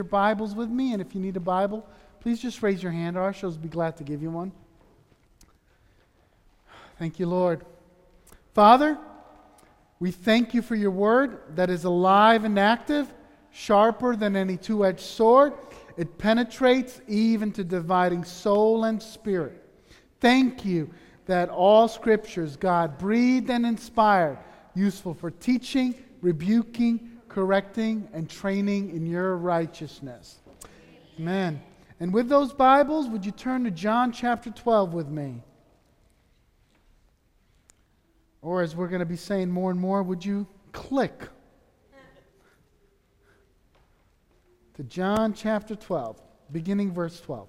your Bibles with me, and if you need a Bible, please just raise your hand. Our ushers will be glad to give you one. Thank you, Lord. Father, we thank you for your word that is alive and active, sharper than any two-edged sword. It penetrates even to dividing soul and spirit. Thank you that all scriptures, God, breathed and inspired, useful for teaching, rebuking, correcting, and training in your righteousness. Amen. And with those Bibles, would you turn to John chapter 12 with me? Or as we're going to be saying more and more, would you click to John chapter 12, beginning verse 12.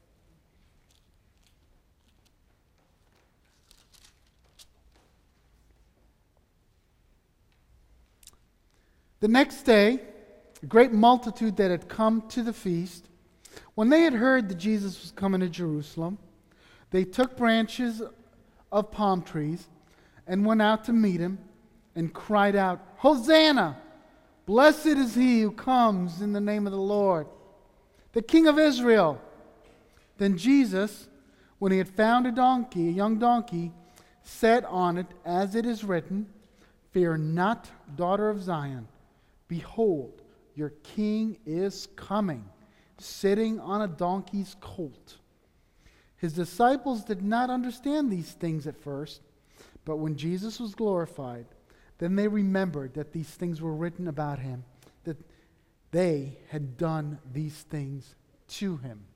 The next day, a great multitude that had come to the feast, when they had heard that Jesus was coming to Jerusalem, they took branches of palm trees and went out to meet him and cried out, "Hosanna! Blessed is he who comes in the name of the Lord, the King of Israel." Then Jesus, when he had found a young donkey, sat on it, as it is written, "Fear not, daughter of Zion. Behold, your king is coming, sitting on a donkey's colt." His disciples did not understand these things at first, but when Jesus was glorified, then they remembered that these things were written about him, that they had done these things to him.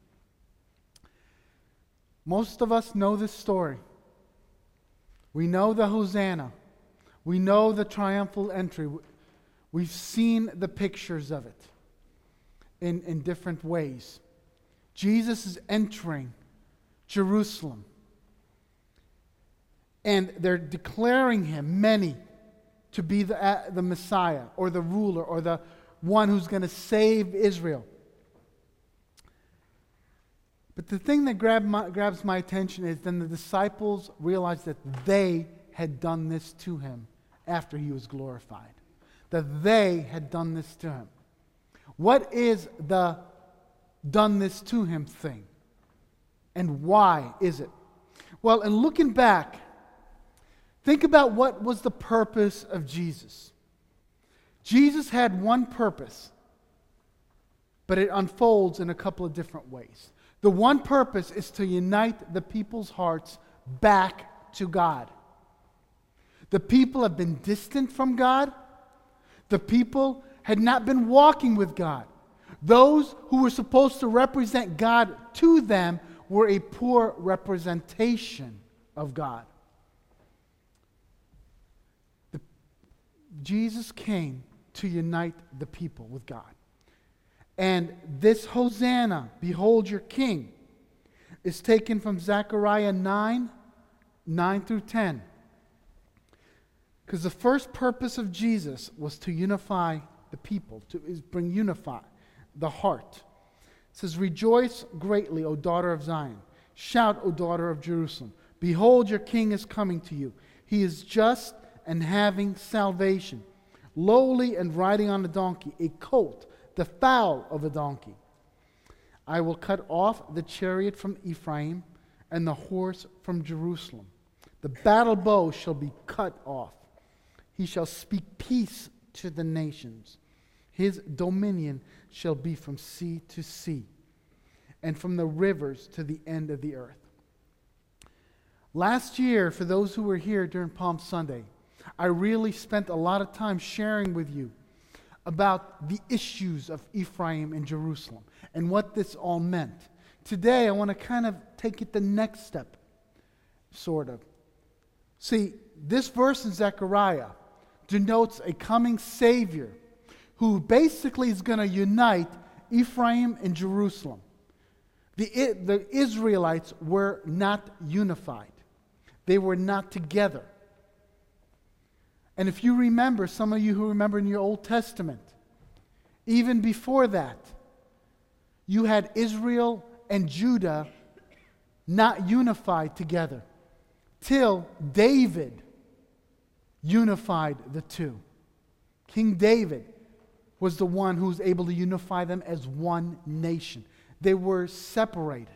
Most of us know this story. We know the Hosanna. We know the triumphal entry. We've seen the pictures of it in different ways. Jesus is entering Jerusalem. And they're declaring him, many, to be the Messiah or the ruler or the one who's going to save Israel. But the thing that grabs my attention is then the disciples realized that they had done this to him after he was glorified. That they had done this to him. What is the done this to him thing? And why is it? Well, in looking back, think about what was the purpose of Jesus. Jesus had one purpose, but it unfolds in a couple of different ways. The one purpose is to unite the people's hearts back to God. The people have been distant from God. The people had not been walking with God. Those who were supposed to represent God to them were a poor representation of God. Jesus came to unite the people with God. And this Hosanna, behold your king, is taken from Zechariah 9 through 10. Because the first purpose of Jesus was to unify the people, unify the heart. It says, "Rejoice greatly, O daughter of Zion. Shout, O daughter of Jerusalem. Behold, your king is coming to you. He is just and having salvation, lowly and riding on a donkey, a colt, the foal of a donkey. I will cut off the chariot from Ephraim and the horse from Jerusalem. The battle bow shall be cut off. He shall speak peace to the nations. His dominion shall be from sea to sea, and from the rivers to the end of the earth." Last year, for those who were here during Palm Sunday, I really spent a lot of time sharing with you about the issues of Ephraim and Jerusalem and what this all meant. Today, I want to kind of take it the next step, sort of. See, this verse in Zechariah denotes a coming Savior who basically is going to unite Ephraim and Jerusalem. The Israelites were not unified. They were not together. And if you remember, some of you who remember in your Old Testament, even before that, you had Israel and Judah not unified together till David unified the two. King David was the one who was able to unify them as one nation. They were separated.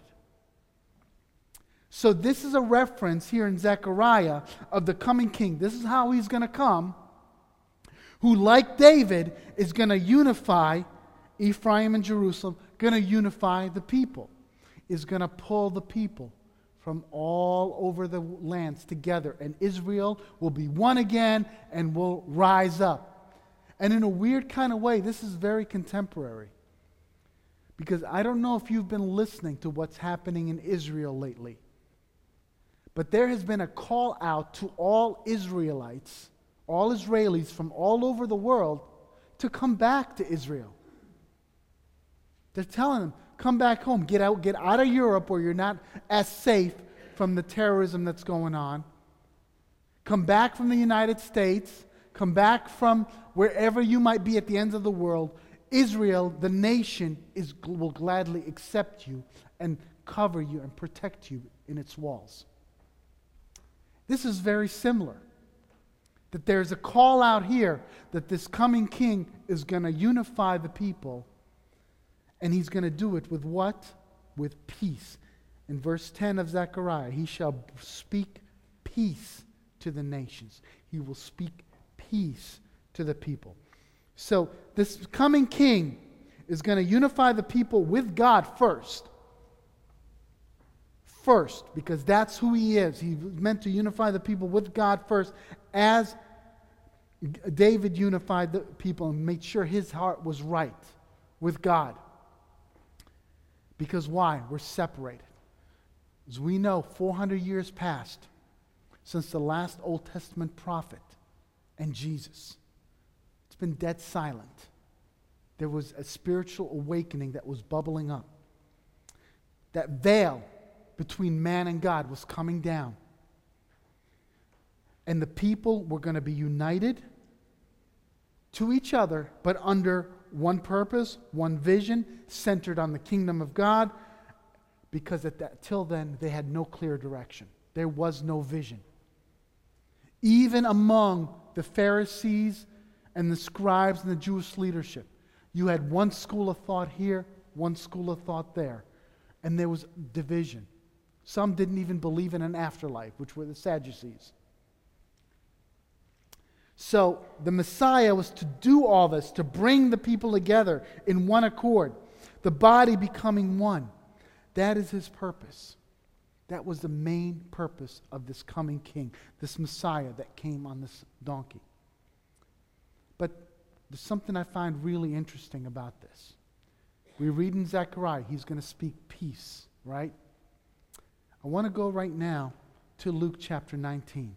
So this is a reference here in Zechariah of the coming king. This is how he's going to come, who, like David, is going to unify Ephraim and Jerusalem, going to unify the people, is going to pull the people from all over the lands together, and Israel will be one again and will rise up. And in a weird kind of way, this is very contemporary. Because I don't know if you've been listening to what's happening in Israel lately, but there has been a call out to all Israelites, all Israelis from all over the world, to come back to Israel. They're telling them, come back home, get out of Europe where you're not as safe from the terrorism that's going on. Come back from the United States, come back from wherever you might be at the ends of the world. Israel, the nation, will gladly accept you and cover you and protect you in its walls. This is very similar. That there's a call out here that this coming king is going to unify the people, and he's going to do it with what? With peace. In verse 10 of Zechariah, he shall speak peace to the nations. He will speak peace to the people. So this coming king is going to unify the people with God first. First, because that's who he is. He was meant to unify the people with God first, as David unified the people and made sure his heart was right with God. Because why? We're separated. As we know, 400 years passed since the last Old Testament prophet and Jesus. It's been dead silent. There was a spiritual awakening that was bubbling up. That veil between man and God was coming down. And the people were going to be united to each other, but under one purpose, one vision, centered on the kingdom of God, because till then they had no clear direction. There was no vision. Even among the Pharisees and the scribes and the Jewish leadership, you had one school of thought here, one school of thought there, and there was division. Some didn't even believe in an afterlife, which were the Sadducees. So the Messiah was to do all this, to bring the people together in one accord, the body becoming one. That is his purpose. That was the main purpose of this coming king, this Messiah that came on this donkey. But there's something I find really interesting about this. We read in Zechariah, he's going to speak peace, right? I want to go right now to Luke chapter 19.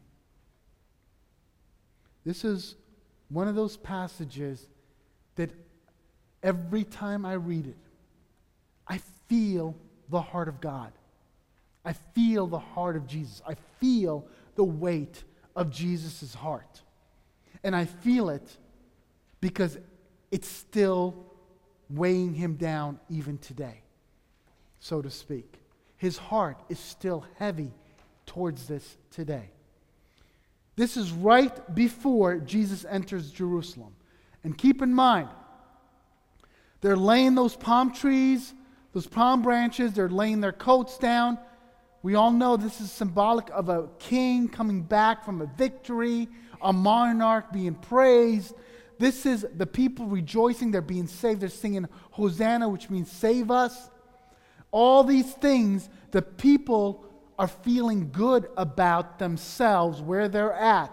This is one of those passages that every time I read it, I feel the heart of God. I feel the heart of Jesus. I feel the weight of Jesus' heart. And I feel it because it's still weighing him down even today, so to speak. His heart is still heavy towards this today. This is right before Jesus enters Jerusalem. And keep in mind, they're laying those palm trees, those palm branches, they're laying their coats down. We all know this is symbolic of a king coming back from a victory, a monarch being praised. This is the people rejoicing, they're being saved. They're singing Hosanna, which means save us. All these things, the people are feeling good about themselves, where they're at.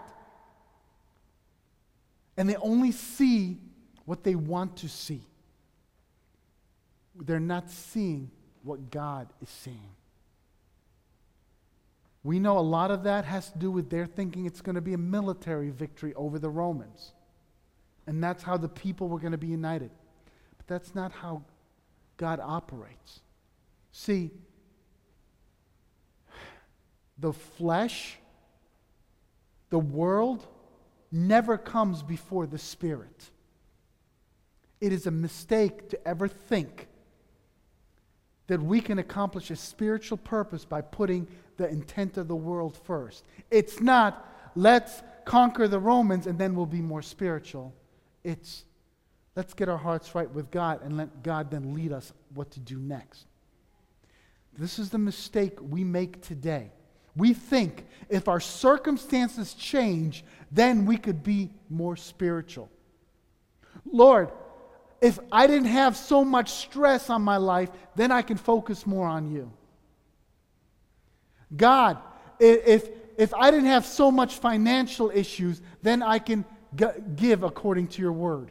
And they only see what they want to see. They're not seeing what God is seeing. We know a lot of that has to do with their thinking it's going to be a military victory over the Romans. And that's how the people were going to be united. But that's not how God operates. See, the flesh, the world, never comes before the Spirit. It is a mistake to ever think that we can accomplish a spiritual purpose by putting the intent of the world first. It's not, let's conquer the Romans and then we'll be more spiritual. It's, Let's get our hearts right with God and let God then lead us what to do next. This is the mistake we make today. We think if our circumstances change, then we could be more spiritual. Lord, if I didn't have so much stress on my life, then I can focus more on you. God, if I didn't have so much financial issues, then I can give according to your word.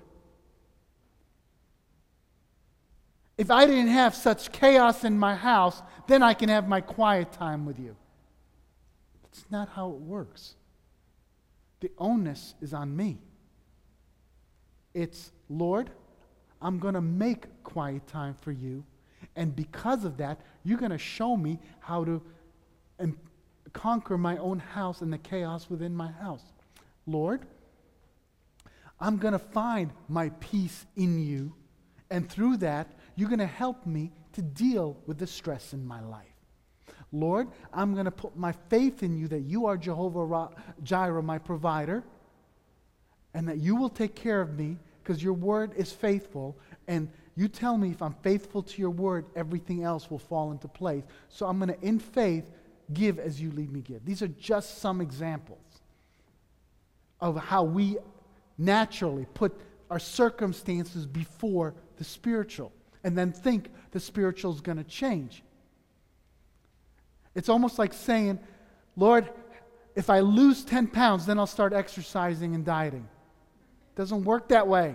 If I didn't have such chaos in my house, then I can have my quiet time with you. That's not how it works. The onus is on me. It's, Lord, I'm going to make quiet time for you, and because of that, you're going to show me how to conquer my own house and the chaos within my house. Lord, I'm going to find my peace in you, and through that, you're going to help me to deal with the stress in my life. Lord, I'm going to put my faith in you that you are Jehovah Jireh, my provider, and that you will take care of me because your word is faithful, and you tell me if I'm faithful to your word, everything else will fall into place. So I'm going to, in faith, give as you lead me give. These are just some examples of how we naturally put our circumstances before the spiritual and then think the spiritual is going to change. It's almost like saying, Lord, if I lose 10 pounds, then I'll start exercising and dieting. It doesn't work that way.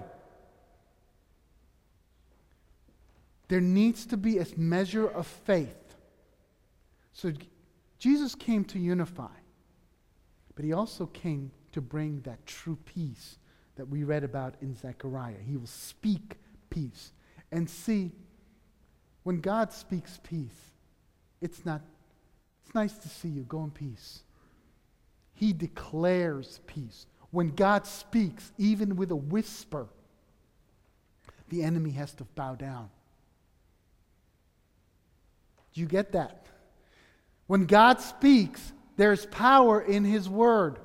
There needs to be a measure of faith. So Jesus came to unify, but he also came to bring that true peace that we read about in Zechariah. He will speak peace. And see, when God speaks peace, it's nice to see you. Go in peace. He declares peace. When God speaks, even with a whisper, the enemy has to bow down. Do you get that? When God speaks, there's power in his word.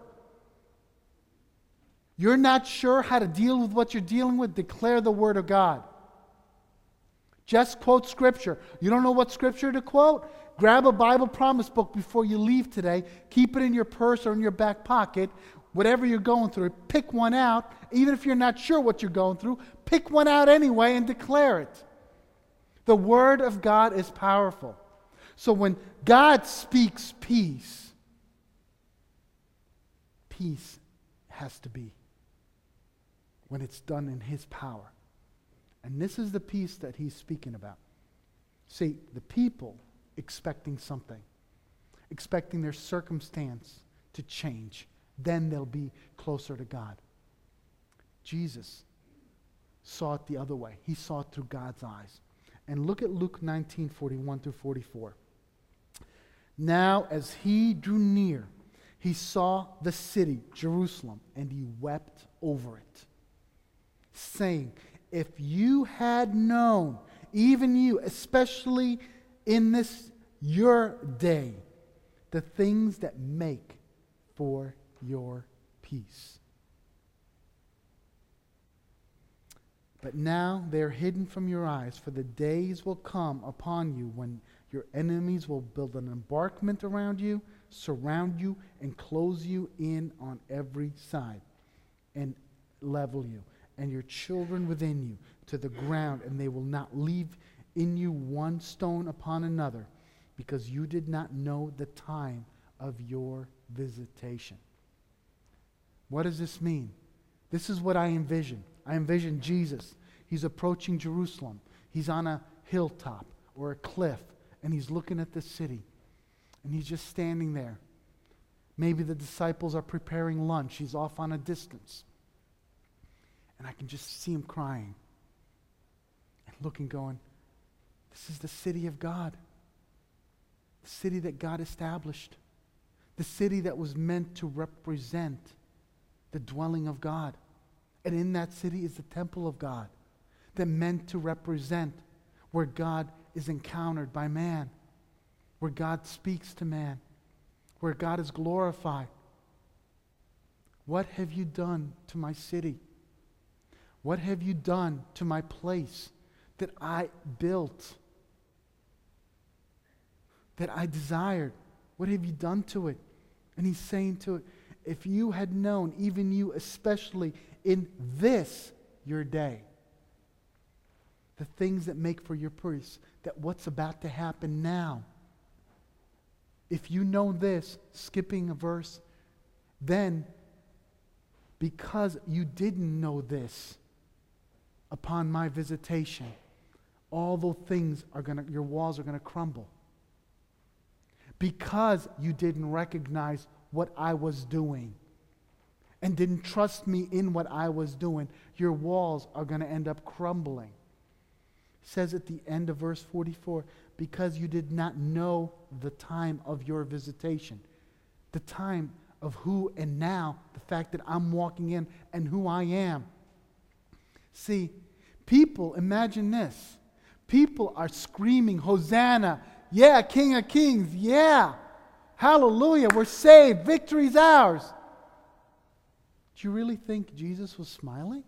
You're not sure how to deal with what you're dealing with? Declare the word of God. Just quote Scripture. You don't know what Scripture to quote? Grab a Bible promise book before you leave today. Keep it in your purse or in your back pocket. Whatever you're going through, pick one out. Even if you're not sure what you're going through, pick one out anyway and declare it. The Word of God is powerful. So when God speaks peace, peace has to be when it's done in his power. And this is the peace that he's speaking about. See, the people expecting something, expecting their circumstance to change, then they'll be closer to God. Jesus saw it the other way. He saw it through God's eyes. And look at Luke 19:41 through 44. Now, as he drew near, he saw the city, Jerusalem, and he wept over it, saying, if you had known, even you, especially in this your day, the things that make for your peace. But now they are hidden from your eyes, for the days will come upon you when your enemies will build an embankment around you, surround you, and close you in on every side, and level you, and your children within you, to the ground, and they will not leave in you one stone upon another, because you did not know the time of your visitation. What does this mean? This is what I envision. I envision Jesus. He's approaching Jerusalem. He's on a hilltop or a cliff, and he's looking at the city, and he's just standing there. Maybe the disciples are preparing lunch. He's off on a distance. And I can just see him crying and looking, going, this is the city of God. The city that God established. The city that was meant to represent the dwelling of God. And in that city is the temple of God, that meant to represent where God is encountered by man, where God speaks to man, where God is glorified. What have you done to my city? What have you done to my place that I built, that I desired? What have you done to it? And he's saying to it, if you had known, even you especially in this your day, the things that make for your peace, that what's about to happen now. If you know this, skipping a verse, then because you didn't know this, upon my visitation, all those things your walls are going to crumble. Because you didn't recognize what I was doing and didn't trust me in what I was doing, your walls are going to end up crumbling. It says at the end of verse 44, because you did not know the time of your visitation, the time of who and now, the fact that I'm walking in and who I am. See, people, imagine this. People are screaming, Hosanna, yeah, King of Kings, yeah, hallelujah, we're saved, victory's ours. Do you really think Jesus was smiling?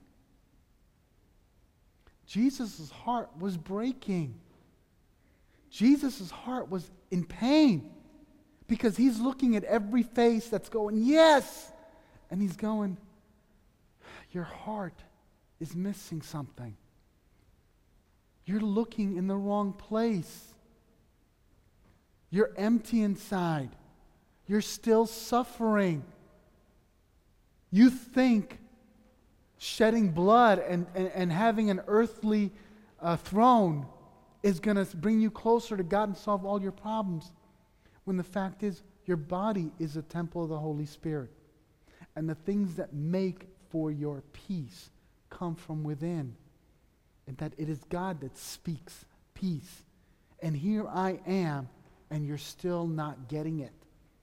Jesus' heart was breaking. Jesus' heart was in pain because he's looking at every face that's going, yes, and he's going, your heart is missing something. You're looking in the wrong place. You're empty inside. You're still suffering. You think shedding blood and having an earthly throne is going to bring you closer to God and solve all your problems, when the fact is your body is a temple of the Holy Spirit. And the things that make for your peace come from within. And that it is God that speaks peace. And here I am, and you're still not getting it.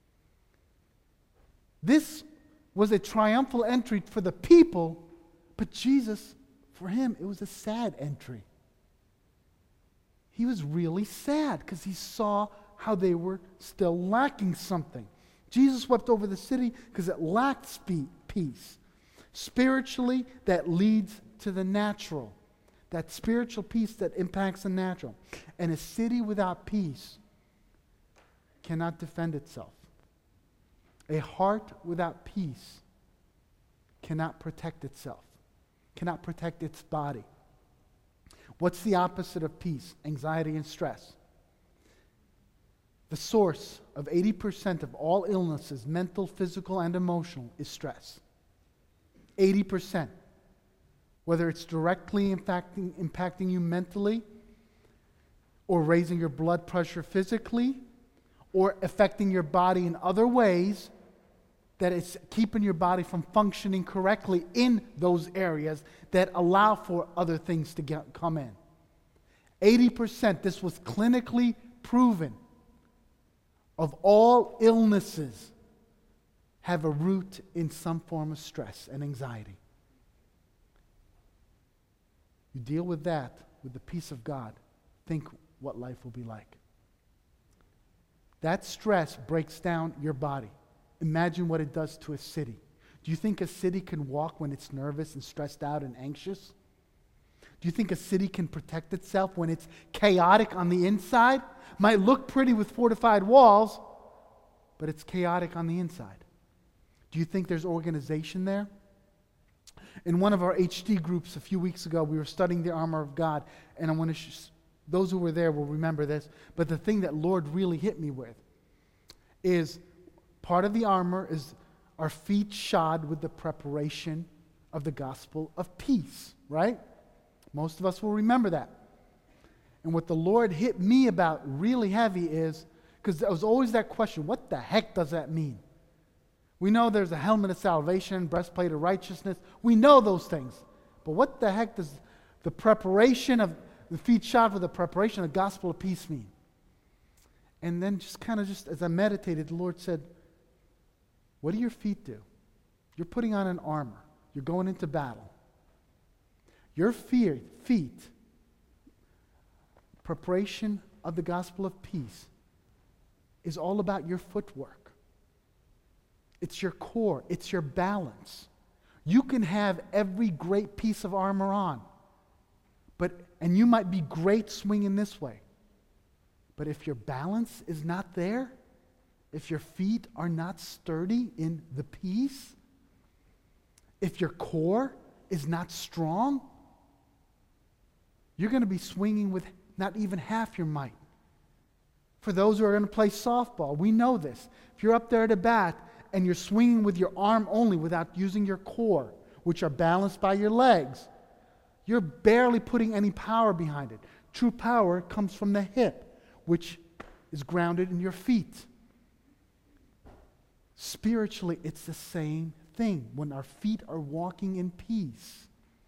This was a triumphal entry for the people, but Jesus, for him, it was a sad entry. He was really sad because he saw how they were still lacking something. Jesus wept over the city because it lacked peace. Spiritually, that leads to the natural. That spiritual peace that impacts the natural. And a city without peace cannot defend itself. A heart without peace cannot protect itself, cannot protect its body. What's the opposite of peace? Anxiety and stress. The source of 80% of all illnesses, mental, physical, and emotional, is stress. 80%. Whether it's directly impacting you mentally, or raising your blood pressure physically, or affecting your body in other ways, that it's keeping your body from functioning correctly in those areas that allow for other things to come in. 80%, this was clinically proven, of all illnesses have a root in some form of stress and anxiety. You deal with that with the peace of God, think what life will be like. That stress breaks down your body. Imagine what it does to a city. Do you think a city can walk when it's nervous and stressed out and anxious? Do you think a city can protect itself when it's chaotic on the inside? Might look pretty with fortified walls, but it's chaotic on the inside. Do you think there's organization there? In one of our HD groups a few weeks ago, we were studying the armor of God, and I want to those who were there will remember this, but the thing that Lord really hit me with is part of the armor is our feet shod with the preparation of the gospel of peace, right? Most of us will remember that. And what the Lord hit me about really heavy is, because there was always that question, what the heck does that mean? We know there's a helmet of salvation, breastplate of righteousness. We know those things. But what the heck does the preparation of the feet shod with the preparation of the gospel of peace mean? And then just as I meditated, the Lord said, what do your feet do? You're putting on an armor. You're going into battle. Your feet, preparation of the gospel of peace, is all about your footwork. It's your core. It's your balance. You can have every great piece of armor on, and you might be great swinging this way. But if your balance is not there, if your feet are not sturdy in the peace, if your core is not strong, you're going to be swinging with not even half your might. For those who are going to play softball, we know this. If you're up there at a bat and you're swinging with your arm only without using your core, which are balanced by your legs, you're barely putting any power behind it. True power comes from the hip, which is grounded in your feet. Spiritually, it's the same thing. When our feet are walking in peace,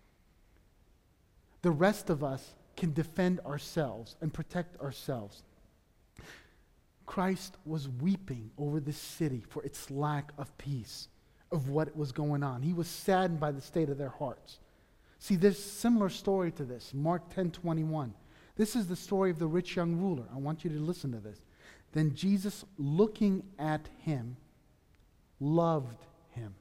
the rest of us can defend ourselves and protect ourselves. Christ was weeping over this city for its lack of peace, of what was going on. He was saddened by the state of their hearts. See, there's a similar story to this. Mark 10:21. This is the story of the rich young ruler. I want you to listen to this. Then Jesus, looking at him, loved him.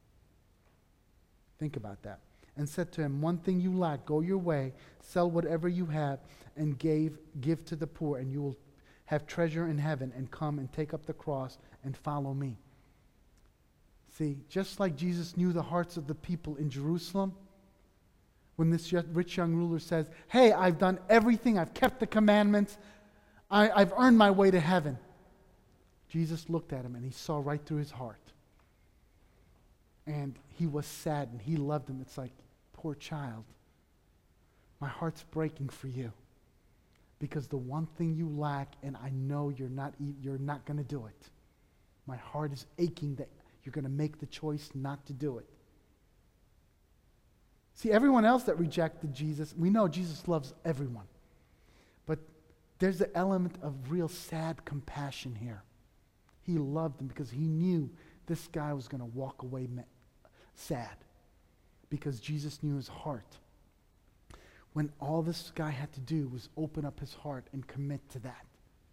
Think about that. And said to him, one thing you lack, go your way, sell whatever you have, and give to the poor, and you will have treasure in heaven, and come and take up the cross and follow me. See, just like Jesus knew the hearts of the people in Jerusalem, when this rich young ruler says, hey, I've done everything, I've kept the commandments, I've earned my way to heaven. Jesus looked at him and he saw right through his heart. And he was saddened. He loved him. It's like, poor child, my heart's breaking for you. Because the one thing you lack, and I know you're not going to do it. My heart is aching that you're going to make the choice not to do it. See, everyone else that rejected Jesus, we know Jesus loves everyone. But there's an element of real sad compassion here. He loved him because he knew this guy was going to walk away sad. Because Jesus knew his heart. When all this guy had to do was open up his heart and commit to that.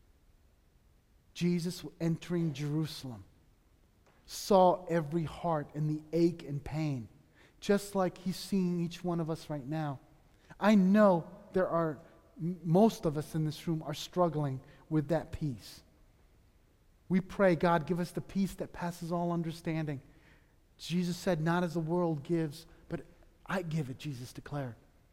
Jesus, entering Jerusalem, saw every heart and the ache and pain. Just like he's seeing each one of us right now. I know most of us in this room are struggling with that peace. We pray, God, give us the peace that passes all understanding. Jesus said, not as the world gives, but I give it, Jesus declared.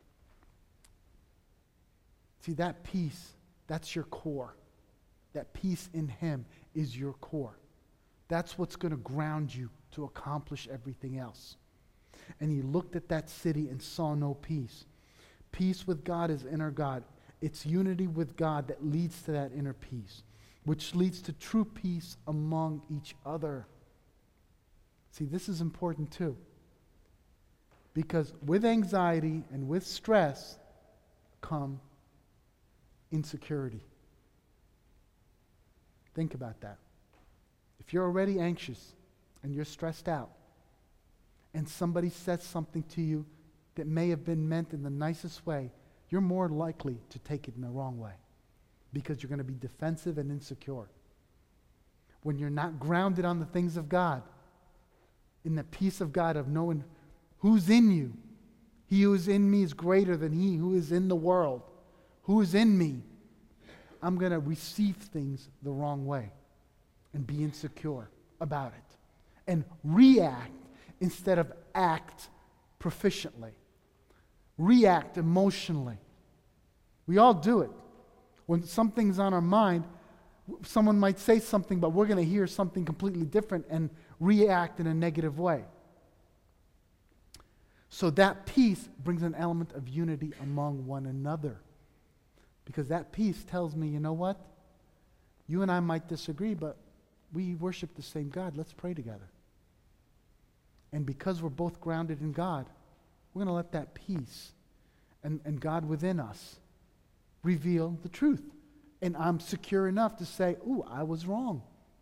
See, that peace, that's your core. That peace in him is your core. That's what's going to ground you to accomplish everything else. And he looked at that city and saw no peace. Peace with God is inner God. It's unity with God that leads to that inner peace, which leads to true peace among each other. See, this is important too. Because with anxiety and with stress come insecurity. Think about that. If you're already anxious and you're stressed out, and somebody says something to you that may have been meant in the nicest way, you're more likely to take it in the wrong way because you're going to be defensive and insecure. When you're not grounded on the things of God, in the peace of God of knowing who's in you, he who is in me is greater than he who is in the world. Who is in me? I'm going to receive things the wrong way and be insecure about it and react instead of act proficiently. React emotionally. We all do it. When something's on our mind, someone might say something, but we're going to hear something completely different and react in a negative way. So that peace brings an element of unity among one another. Because that peace tells me, you know what? You and I might disagree, but we worship the same God. Let's pray together. And because we're both grounded in God, we're going to let that peace and God within us reveal the truth. And I'm secure enough to say, ooh, I was wrong.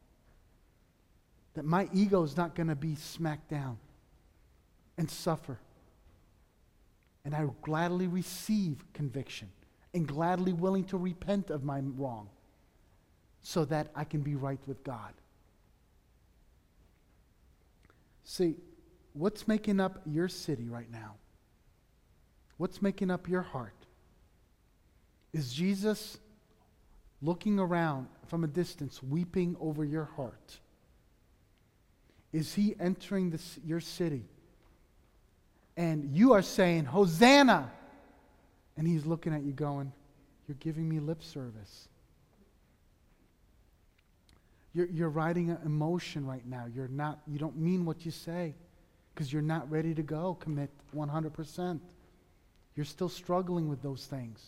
That my ego is not going to be smacked down and suffer. And I gladly receive conviction and gladly willing to repent of my wrong so that I can be right with God. See, what's making up your city right now? What's making up your heart? Is Jesus looking around from a distance, weeping over your heart? Is he entering your city? And you are saying, Hosanna! And he's looking at you going, you're giving me lip service. You're riding an emotion right now. You don't mean what you say because you're not ready to go commit 100%. You're still struggling with those things.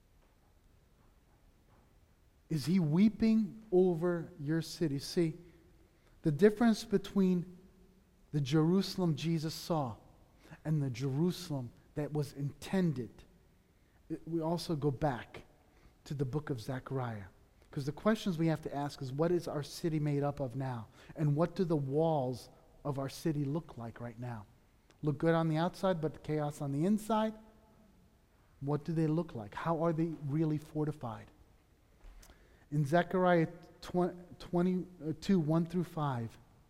Is he weeping over your city? See, the difference between the Jerusalem Jesus saw and the Jerusalem that was intended, we also go back to the book of Zechariah. Because the questions we have to ask is, what is our city made up of now? And what do the walls of our city look like right now? Look good on the outside, but chaos on the inside? What do they look like? How are they really fortified? In Zechariah 22, 1 through 5,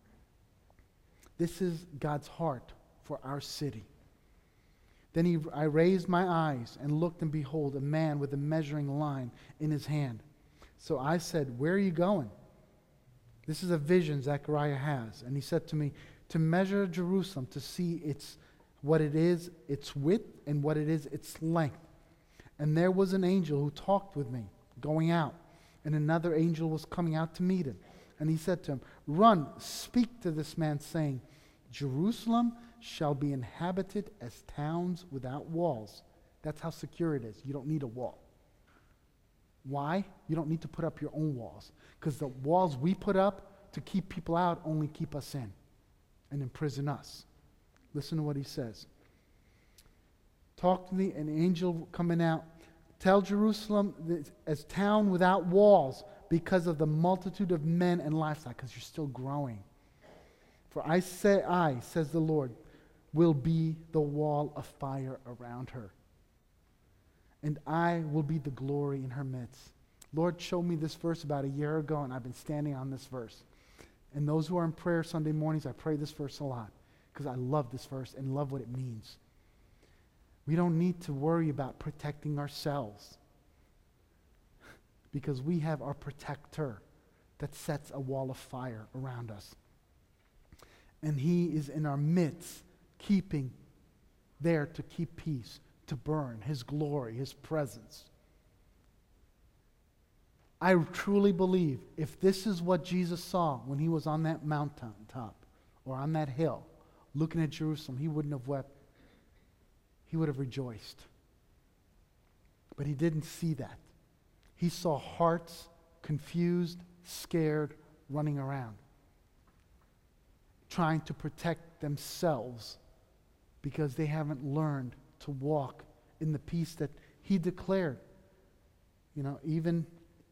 this is God's heart for our city. Then I raised my eyes and looked, and behold, a man with a measuring line in his hand. So I said, where are you going? This is a vision Zechariah has. And he said to me, to measure Jerusalem, to see what it is, its width, and what it is, its length. And there was an angel who talked with me, going out. And another angel was coming out to meet him. And he said to him, run, speak to this man, saying, Jerusalem shall be inhabited as towns without walls. That's how secure it is. You don't need a wall. Why? You don't need to put up your own walls. Because the walls we put up to keep people out only keep us in and imprison us. Listen to what he says. Talk to me, an angel coming out. Tell Jerusalem as town without walls because of the multitude of men and livestock, because you're still growing. For I, says the Lord, will be the wall of fire around her. And I will be the glory in her midst. Lord showed me this verse about a year ago, and I've been standing on this verse. And those who are in prayer Sunday mornings, I pray this verse a lot because I love this verse and love what it means. We don't need to worry about protecting ourselves because we have our protector that sets a wall of fire around us. And he is in our midst, keeping there to keep peace, to burn his glory, his presence. I truly believe if this is what Jesus saw when he was on that mountain top or on that hill looking at Jerusalem, he wouldn't have wept. He would have rejoiced. But he didn't see that. He saw hearts confused, scared, running around, trying to protect themselves because they haven't learned to walk in the peace that he declared. You know, even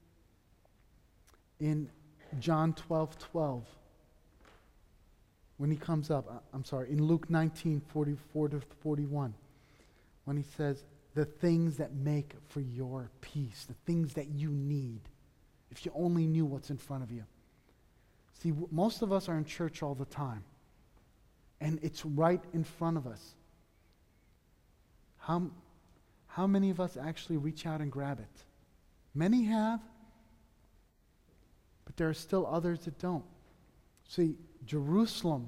in John 12:12, when he comes up, in Luke 19:44-41, when he says, the things that make for your peace, the things that you need, if you only knew what's in front of you. See, most of us are in church all the time, and it's right in front of us. How many of us actually reach out and grab it? Many have, but there are still others that don't. See, Jerusalem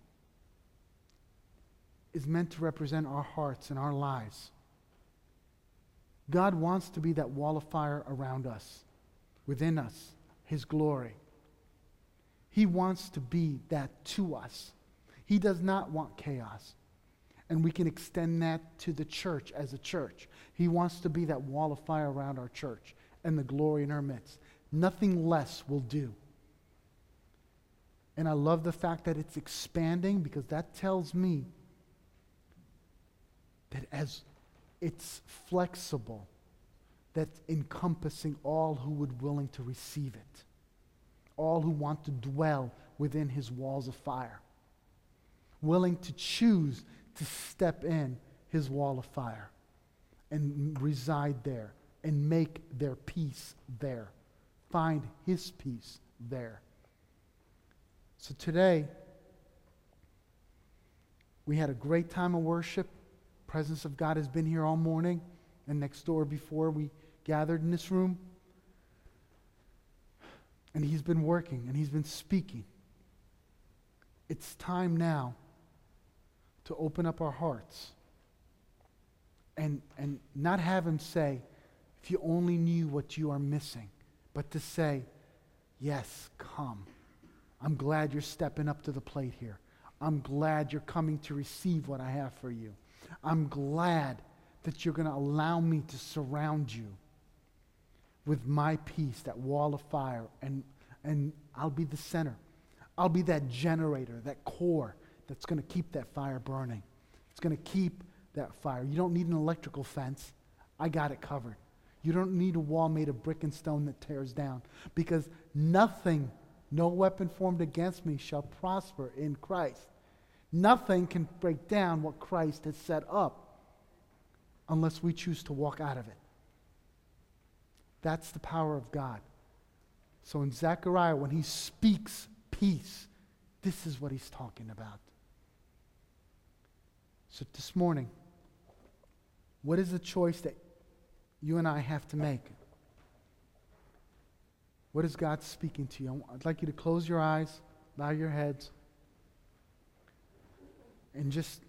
is meant to represent our hearts and our lives. God wants to be that wall of fire around us, within us, his glory. He wants to be that to us. He does not want chaos. And we can extend that to the church as a church. He wants to be that wall of fire around our church and the glory in our midst. Nothing less will do. And I love the fact that it's expanding because that tells me that as it's flexible, that's encompassing all who would willing to receive it. All who want to dwell within his walls of fire. Willing to choose to step in his wall of fire and reside there and make their peace there. Find his peace there. So today, We had a great time of worship. Presence of God has been here all morning and next door before we gathered in this room. And He's been working and He's been speaking. It's time now to open up our hearts and not have Him say, if you only knew what you are missing, but to say, yes, come. I'm glad you're stepping up to the plate here. I'm glad you're coming to receive what I have for you. I'm glad that you're going to allow me to surround you with my peace, that wall of fire, and I'll be the center. I'll be that generator, that core that's going to keep that fire burning. It's going to keep that fire. You don't need an electrical fence. I got it covered. You don't need a wall made of brick and stone that tears down, because nothing, no weapon formed against me shall prosper in Christ. Nothing can break down what Christ has set up unless we choose to walk out of it. That's the power of God. So in Zechariah, when he speaks peace, this is what he's talking about. So this morning, what is the choice that you and I have to make? What is God speaking to you? I'd like you to close your eyes, bow your heads, and just,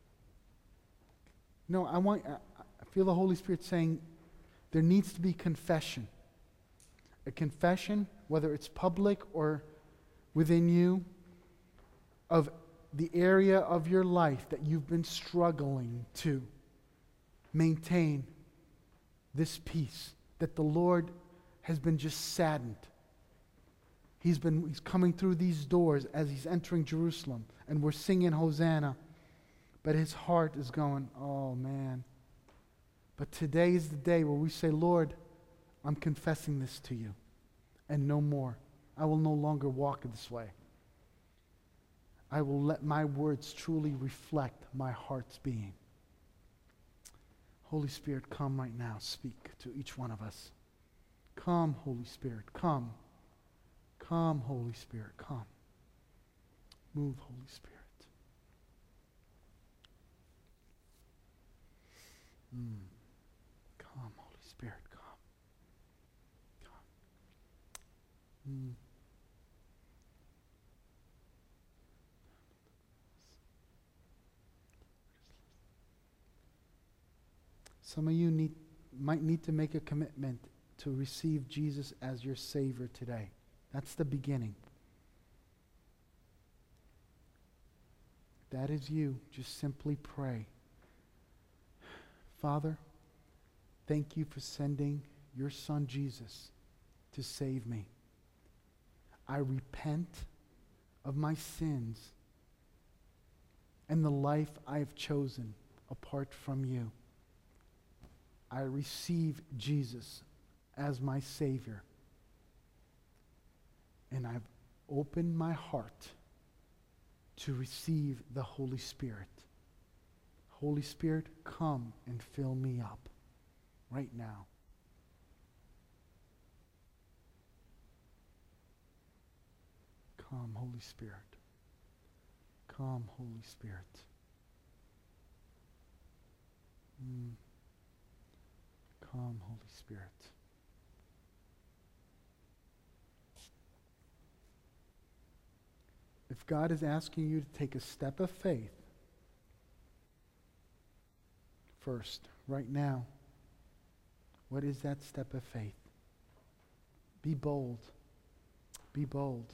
I feel the Holy Spirit saying there needs to be confession. A confession, whether it's public or within you, of the area of your life that you've been struggling to maintain this peace, that the Lord has been just saddened. He's coming through these doors as He's entering Jerusalem, and we're singing Hosanna, but His heart is going, oh man. But today is the day where we say, Lord, I'm confessing this to you, and no more. I will no longer walk this way. I will let my words truly reflect my heart's being. Holy Spirit, come right now. Speak to each one of us. Come, Holy Spirit, come. Come, Holy Spirit, come. Move, Holy Spirit. Come, Holy Spirit, come. Come. Some of you might need to make a commitment to receive Jesus as your Savior today. That's the beginning. That is you. Just simply pray. Father, thank you for sending your Son Jesus to save me. I repent of my sins and the life I have chosen apart from you. I receive Jesus as my Savior. And I've opened my heart to receive the Holy Spirit. Holy Spirit, come and fill me up right now. Come, Holy Spirit. Come, Holy Spirit. Come, Holy Spirit. If God is asking you to take a step of faith, first, right now, what is that step of faith? Be bold. Be bold.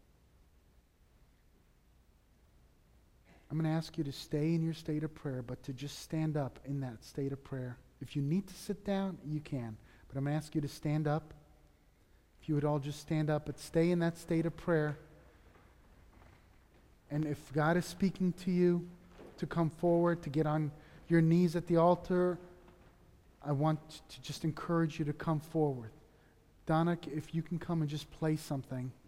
I'm going to ask you to stay in your state of prayer, but to just stand up in that state of prayer. If you need to sit down, you can. But I'm going to ask you to stand up. If you would all just stand up, but stay in that state of prayer. And if God is speaking to you to come forward, to get on your knees at the altar, I want to just encourage you to come forward. Donna, if you can come and just play something.